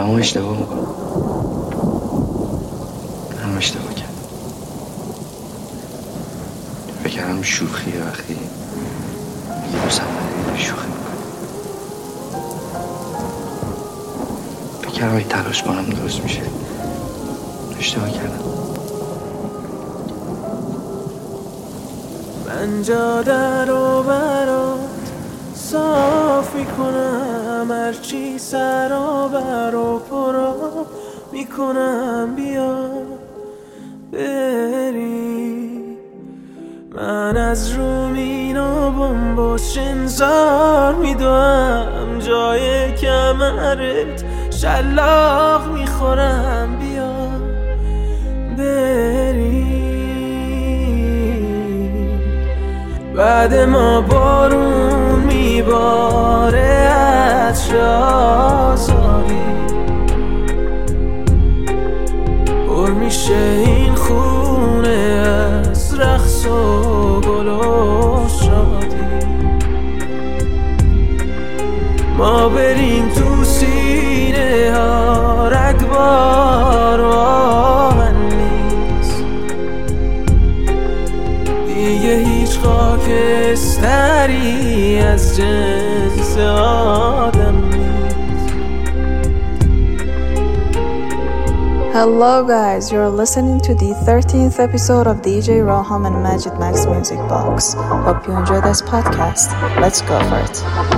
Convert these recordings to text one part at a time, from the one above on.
همه اشتباه میکنم، همه اشتباه کردم. بکرم شوخیه وقتی میگه دوستم نداری شوخی میکنم. بکرم ای تلاش کنم درست میشه. اشتباه کردم. من جاده رو برات صاف میکنم، هرچی سرابر و پرا میکنم بیا بری. من از رومینا بمباش انذار میدوم، جای کمرت شلاق میخورم بیا بری. بعد ما بارون میباره از شازاری، پر میشه این خونه از رقص و گل و شادی. ما بریم تو سینه ها رگبار و آهن نیست دیگه، هیچ خاکستری از جنس آدم نیست. Hello guys, you're listening to the 13th episode of DJ Raham and Majid Max Music Box. Hope you enjoy this podcast. Let's go for it.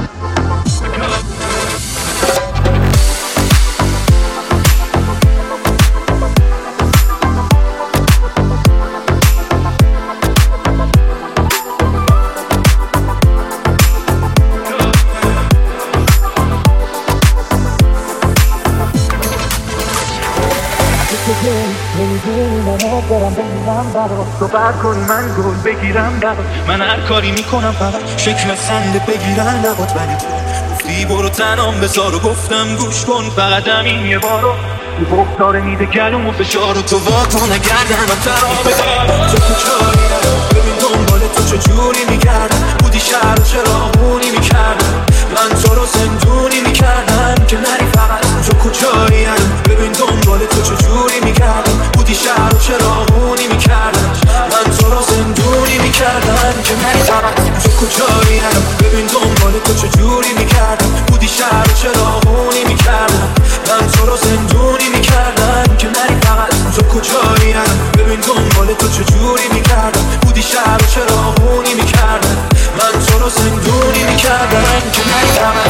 تو برکنی من گل بگیرم برات، من هر کاری میکنم فقط شکل خنده بگیرن لبات، ولی تو گفتی برو تنام بذار و گفتم گوش کن فقط همین یه بارو. تو بختاره میده گلوم و فشار و تو واکن نگردن من ترابه دارم. تو کجایی ندارم ببین دنبال تو چجوری میگردم، بودی شهر و چراغونی میکردم، من تو رو زندونی میکردم که نری فقط. تو کجایی ندارم ببین دنبال تو چجوری میگردم، بودی شهر و چراغونی میکردم، من تو رو زندونی میکردم که نری فقط. تو کجایی ندارم ببین دنبال تو چجوری میکردم، بودی شهر و چراغونی میکردم، من تو رو زندونی میکردم که نری فقط. تو کجایی ندارم ببین دنبال تو چجوری میکردم، بودی شهر و چراغونی میکردم، من تو رو زندونی میکردم که نری فقط.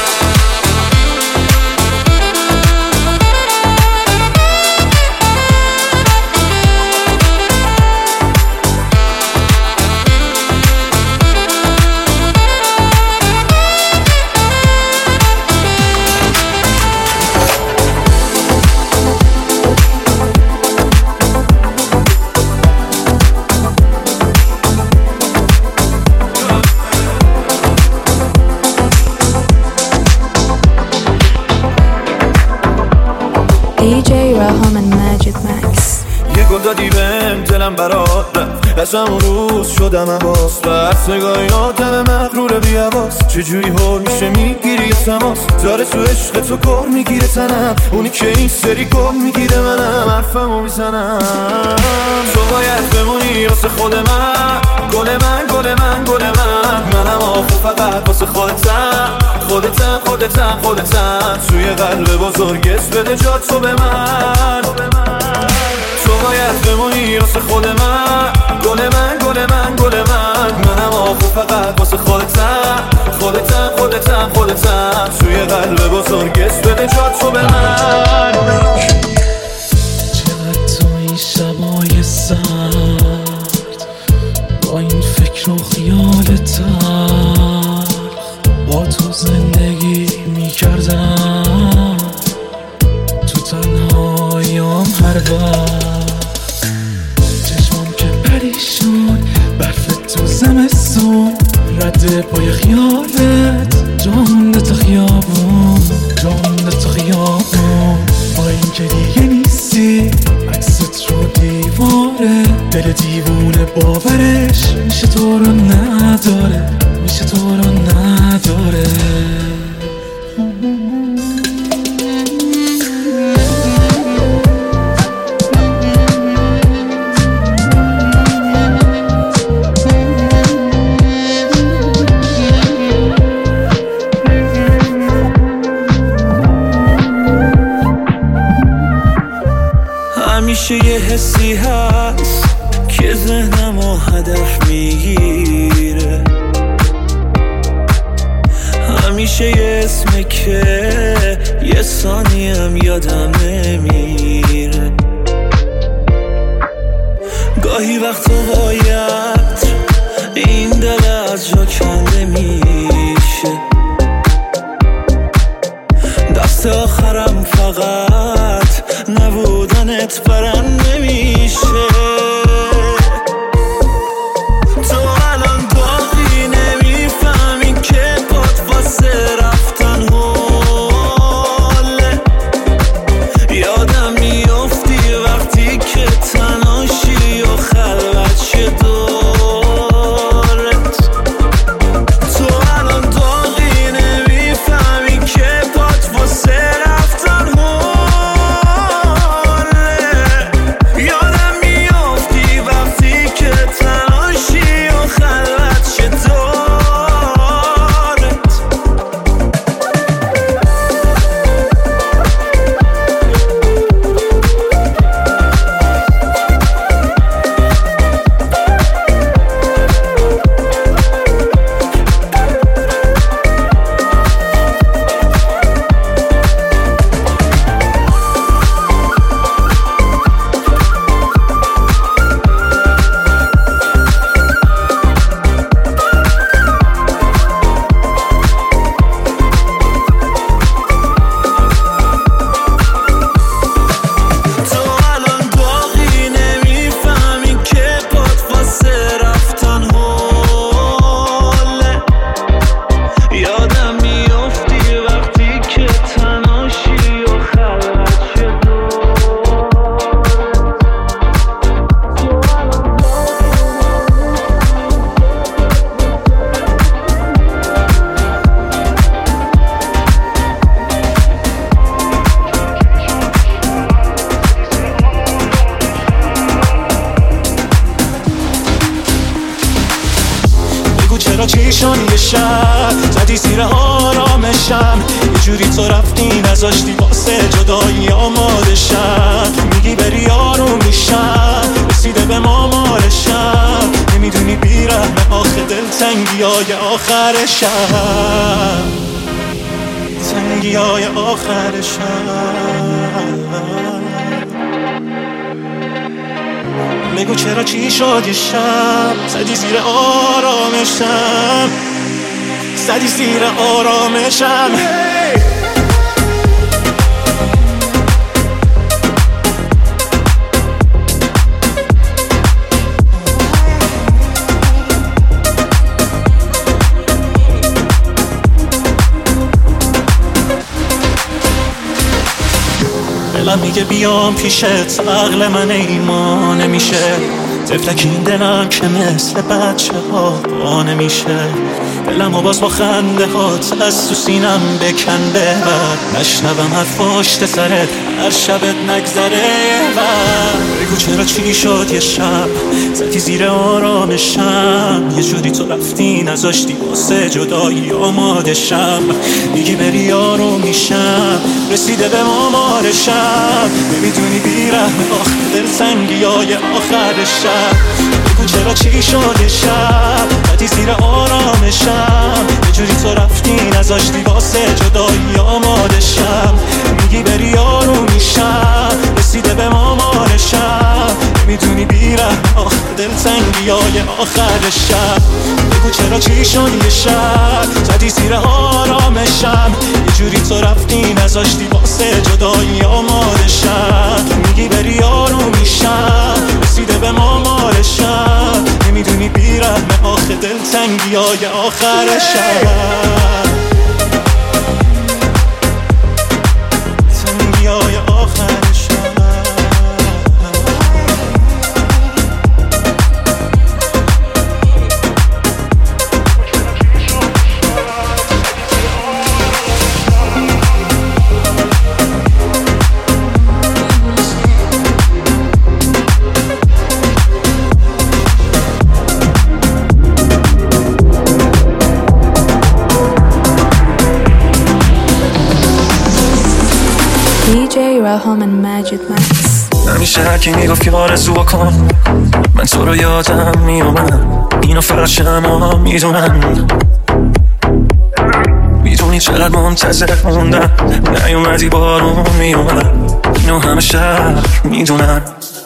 DJ Raham and Majid Max. یه گل دادی بهم دلم برات رفت، از همون روز شدم عباس، بس نگاهیاتم مغرور بی‌حواس، چجوری هول میشه میگیری تماس، داره تو عشق تو کار میگیره تنم، اونی که این سری گل میگیره منم حرفمو میزنم. تو باید بمونی واسه خود من، گل من گل من گل من، منم آخه فقط واسه خودتم خودتم خودتم خودتم، توی قلب بزرگ اسم بده جا تو به من. تو باید بمونی واسه خود من، گل من گل من گل من، منم آخه فقط واسه خودتم خودتم خودتم خودتم، توی قلب بزرگ اسم بده جا تو به من. چقدر تو این شبای سرد با این فکر و خیال تلخ، با تو زندگی میکردم تو تنهاییام هر وقت، چشمام که پریشون برف تو زمستون، رد پای خیالت جامونده تا خیابون جامونده تا خیابون، با این که دیگه نیستی عکست رو دیواره، دل دیوونه باورش میشه تو رو نداره، میشه تو رو نداره. همیشه یه حسی هست که ذهنمو هدف میگیره، همیشه یه اسمه که یه ثانیم یادم نمیره. گاهی وقتا باید این دل از جا کنده میشه، دست آخرم فقط نبودنت برم نمیشه. تو الان داغی نمیفهمی که پات واسه رفتن حاله، یادم میافتی وقتی که تناشی و خلوت شه دارت. تو الان داغی نمیفهمی که پات واسه رفتن حاله، یادم میافتی وقتی که تناشی و خلوت شه دارت. چیشان یه شب زدی زیر آرامشم، یه جوری تو رفتی نذاشتی واسه جدایی آماده شم. میگی بری آروم میشم، رسیده به مامارشم، نمیدونی بیرحمه آخه دلتنگی های آخرشم، تنگی های آخرشم. بگو چرا چی شد یه شب زدی زیر آرامشم، زدی زیر آرامشم. دلم میگه بیام پیشت، عقل من ایمان نمیشه، طفلک این دلم که مثل بچه ها با نمیشه. دلم و باز با خنده هات از تو سینم بکن ببر، نشنوم حرف پشت سرت هر شبت نگذره. و بگو چرا چی شد یه شب زدی زیر آرامشم، یه جوری تو رفتی نذاشتی واسه جدایی آماده شم. میگی بری آروم میشم، رسیده به مامارشم، نمیدونی بیرحمه آخه دلتنگی های آخرشم. بگو چرا چی شد یه شب زدی زیر آرامشم، یه جوری تو رفتی نذاشتی واسه جدایی آماده شم. میگی بری آروم میشم، رسیده به مامارشم، نمیدونی بیرحمه آخه دلتنگی های آخرشم. بگو چرا چی شد یه شب زدی زیر آرامشم، یه جوری تو رفتی نذاشتی واسه جدایی آماده شم. میگی بری آروم میشم، رسیده به مامارشم، نمیدونی بیرحمه آخه دلتنگی های آخرشم، تنگی های آخرشم. DJ Raham and Majid Max. همیشه هرکی میگفت که آرزو بکن، من تو رو یادم میومد. اینو فقط شما میدونن، میدونی چقدر منتظر موندم، نیومدی بارون میومد. اینو همه شهر میدونن.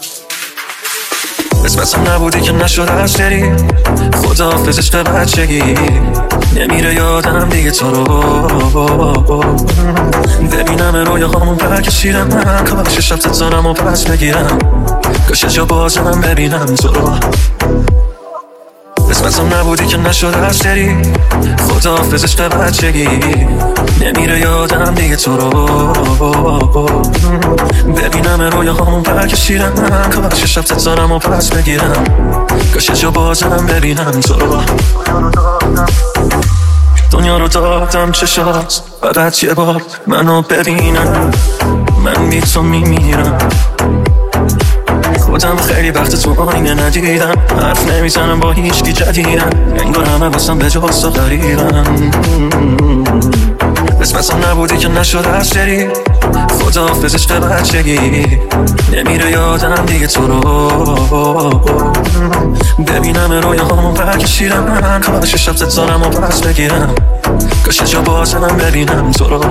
قسمتم نبودی که نشد از بری، خداحافظش به بچگی. نمیره یادم دیگه تو رو، ببینم رویا هامون برکشیدم. من کاش شب تتانم و پس بگیرم، کاش جا بازم ببینم تو رو. قسمتم نبودی که نشد از بری، خداحافظش به بچگی. نمیره یادم دیگه تو رو، ببینم رویا هامون برکشیدم. من کاش شب تتانم و پس بگیرم، کاش جا بازم ببینم تو رو. دنیا رو دادم چشات، فقط یه بار منو ببینم. من بی تو میمیرم، خودم خیلی وقت تو آینه ندیدم. حرف نمیزنم با هیچکی جدیدم، انگار همه واسم به جز تو غریبم. قسمتم نبودی که نشد از بری، خداحافظش به بچگی. نمیره یادم دیگه تو رو، ببینم رویا هامون برکشیدم. من کاش شب تتانم و پس بگیرم، کاش جا بازم ببینم تو رو.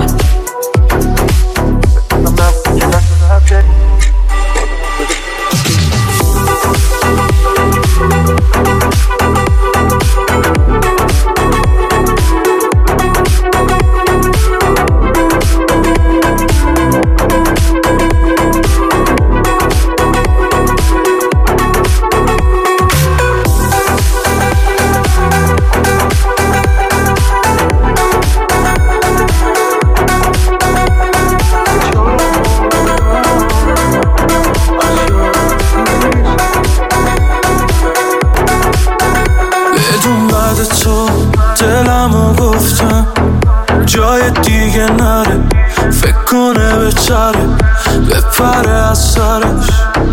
دلمو گفتم جای دیگه نره، فکر کنه بچره بپره از سرش،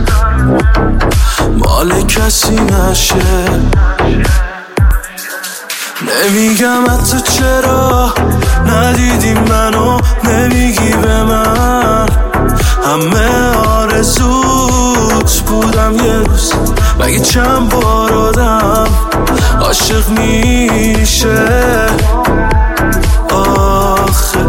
مال کسی نشه. نمیگم حتی چرا ندیدی منو، نمیگی به من همه آرزوت بودم یه روز. مگه چند بار آدم عاشق میشه آخه؟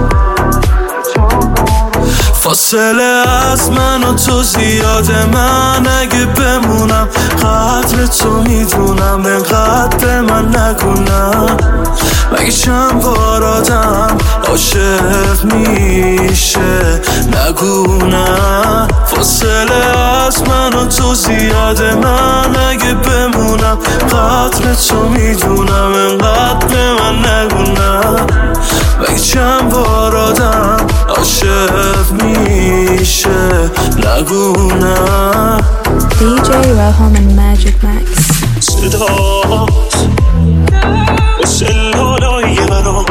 فاصله از من و تو زیاده، من اگه بمونم قدر تو میدونم، انقدر به من نگونم. مگه چند بار آدم عاشق میشه نگونم. فاصله از من و تو زیاده، من اگه بمونم قدر تو میدونم، انقدر به من نگونم. مگه چند بار آدم عاشق میشه نگونم. DJ Raham and Magic Max. صدات مثل لالای منو،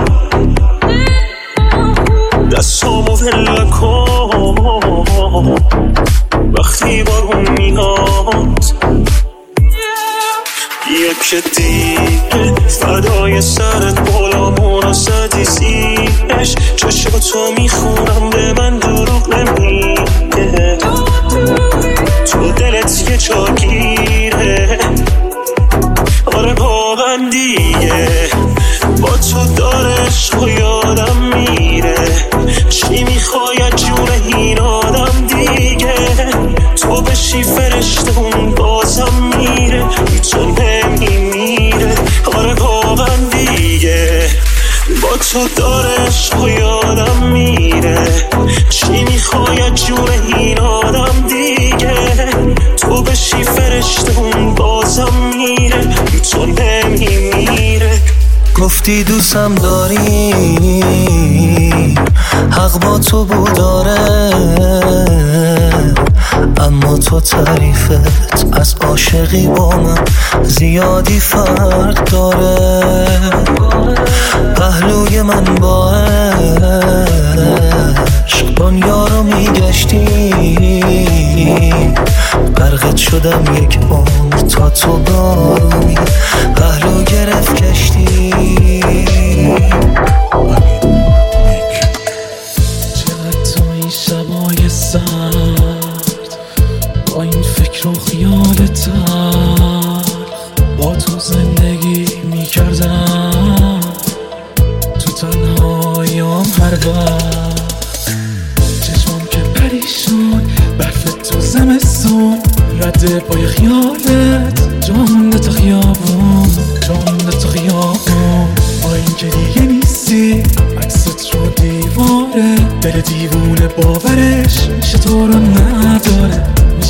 دستامو ول کن وقتی بارون میاد. یک دیگه فدای سرت بالامون رو زدی زیرش، چشاتو میخونم به من دروغ نمیگه، تو دلت یه جاگیره. آره واقعا دیگه با تو دارش و یادم میره، چی میخوای جون این آدم دیگه؟ تو بشی فرشته اون بازم میره، تو نمیمیره. آره واقعا دیگه با تو دارش و یادم میره، چی میخوای جون این آدم دیگه؟ تو بشی فرشته اون بازم میره، تو نمیمیره. گفتی دوستم داری، حق با تو بوداره، اما تو تعریفت از عاشقی با من زیادی فرق داره. پهلوی من با عشق دنیا رو میگشتی، غرقت شدم یک عمر تا تو بارونی پهلو گرفت کشتی. چقدر تو این شبای سرد چشمام که پریشون برف تو زمستون رد پای خیالت جا مونده تا خیابون با این که دیگه نیستی عکست رو دیواره دل دیوونه باورش میشه تو رو نداره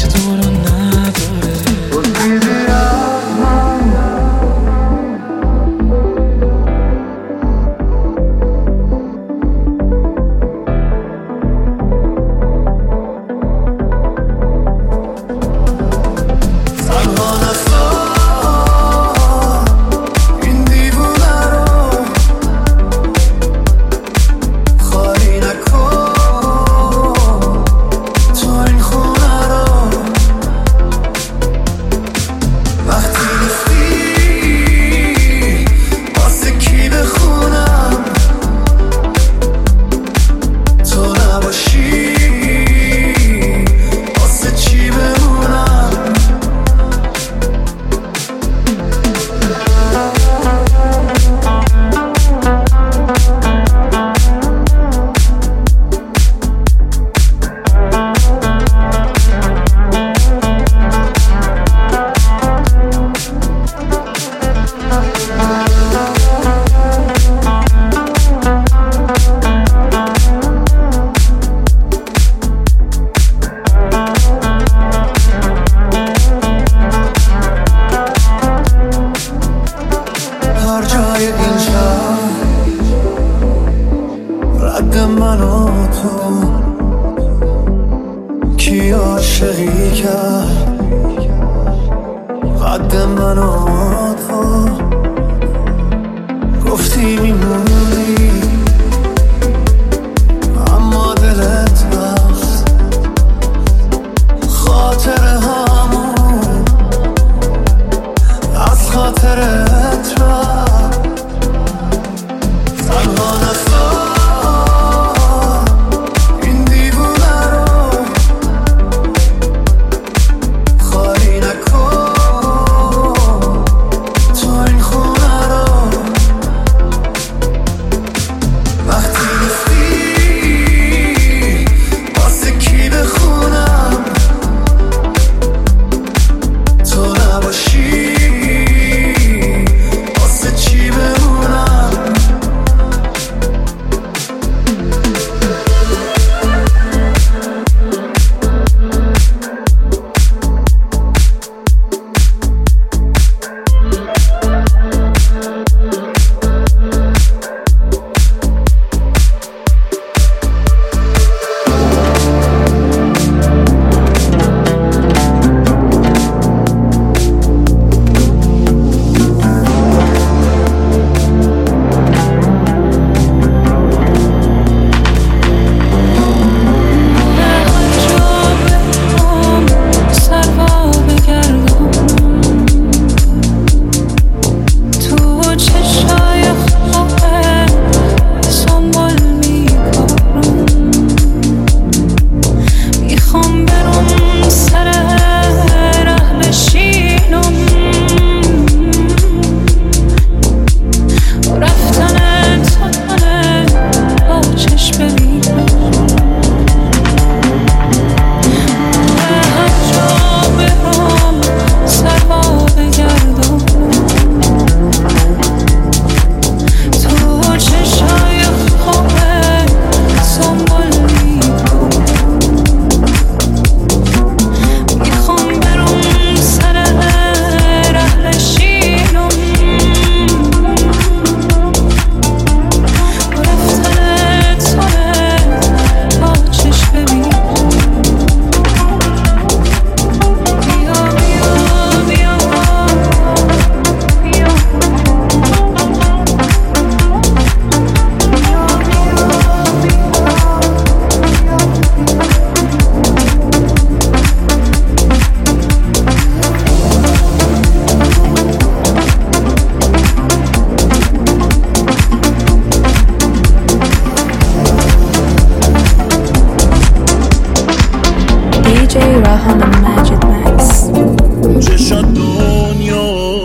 راهام مجید مکس. چشات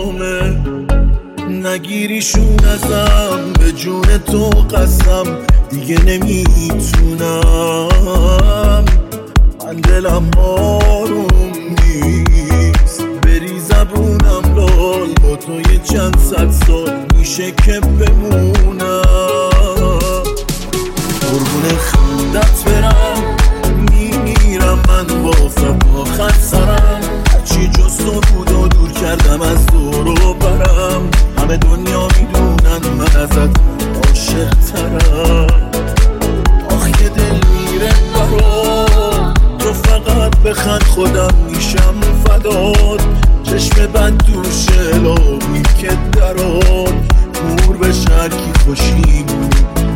دنیامه نگیریشون ازم، به جون تو قسم دیگه نمیتونم، من دلم آروم نیست، بری زبونم لال با تو یه چند صد سال میشه که بمونم. قربون خندت برم میمیرم من با فقاخت سرم، هرچی جز تو بود و دور کردم از دور و برم، همه دنیا میدونن من ازت عاشق ترم. آخ یه دل میره برام، تو فقط بخند خودم میشم فدات، چشم بند دوشه لابی که درات نور به شرکی خوشیمون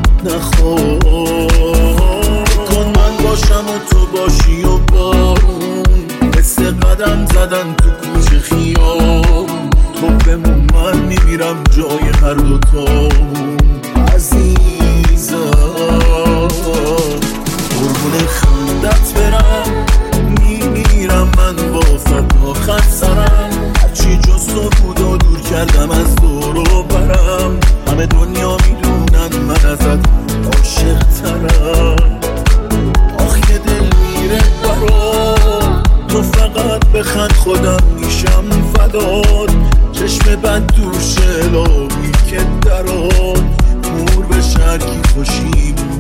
نخواه. کن من باشم و تو باشی و بارون، مثل قدم زدن تو کوچه خیابون، تو بمون من میمیرم جای هر دوتامون عزیزم. قربون خندت برم میمیرم من با فقاخت سرم، هرچی جز تو بود و دور کردم از دور و برم، همه دنیا میدونن من ازت عاشق ترم. آخ یه دل میره برام، تو فقط بخند خودم میشم فدات، چشم بند دوشه لابی که درات نور به شرکی خوشیمون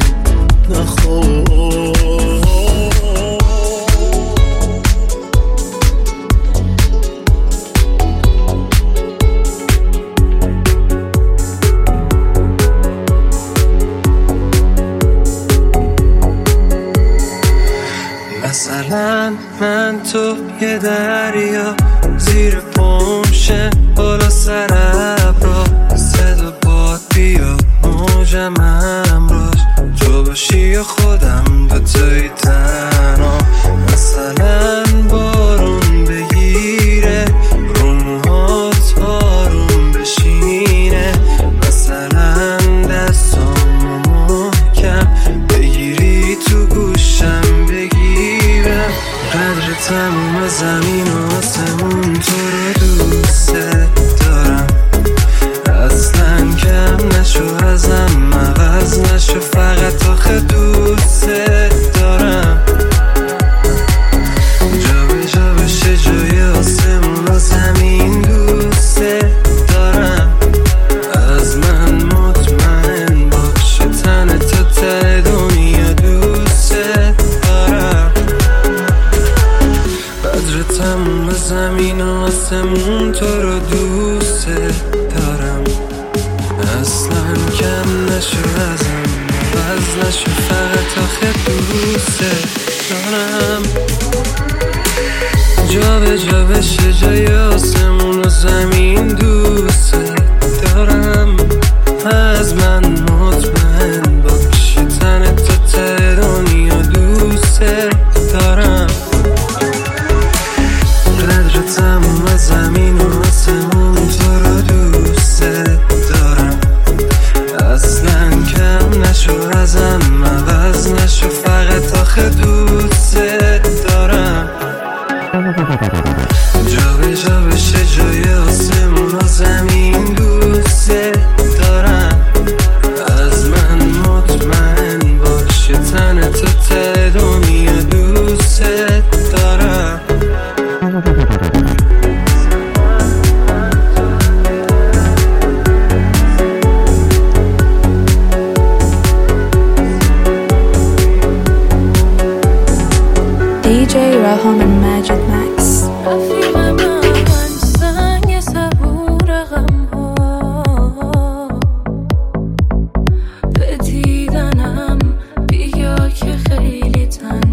نخواه. مثلا من تو یه دریا زیر پمشه بالا سر ابرا، صدا باد بیا موجم همراش، تو باشی یا خودم دوتایی تنها. مثلا بارون بگیره رو موهات آروم بشینه، مثلا دستامو محکم بگیری تو گوشم بگیرم، قدر تموم زمین و آسمون تو رو دوست دارم، اصلا کم نشو ازم عوض نشو، فقط آخه دوست دارم. جا به جا بشه جای آسمون و زمین دوست دارم، از من مطمئن باشه تن تا ته دنیا دوست دارم، قدر تموم زمین و آسمون تو رو دوست دارم، اصلا کم نشو ازم عوض نشو، فقط آخه دوست دارم. جا به جا بشه جای آسمون و زمین دوست دارم، از من مطمئن باشه تن تا ته دنیا دوست دارم، قدر تموم زمین و آسمون تو رو دوست دارم، اصلا کم نشو ازم عوض نشو، فقط آخه دوست دارم. جا به جا بشه جای آسمون و زمین دوست دارم، از من مطمئن باشه تن تا ته دنیا دوست دارم. DJ Raham and Majid Max. رفیق من زنگ صبور غم‌ها، به دیدنم بیا که خیلی تنها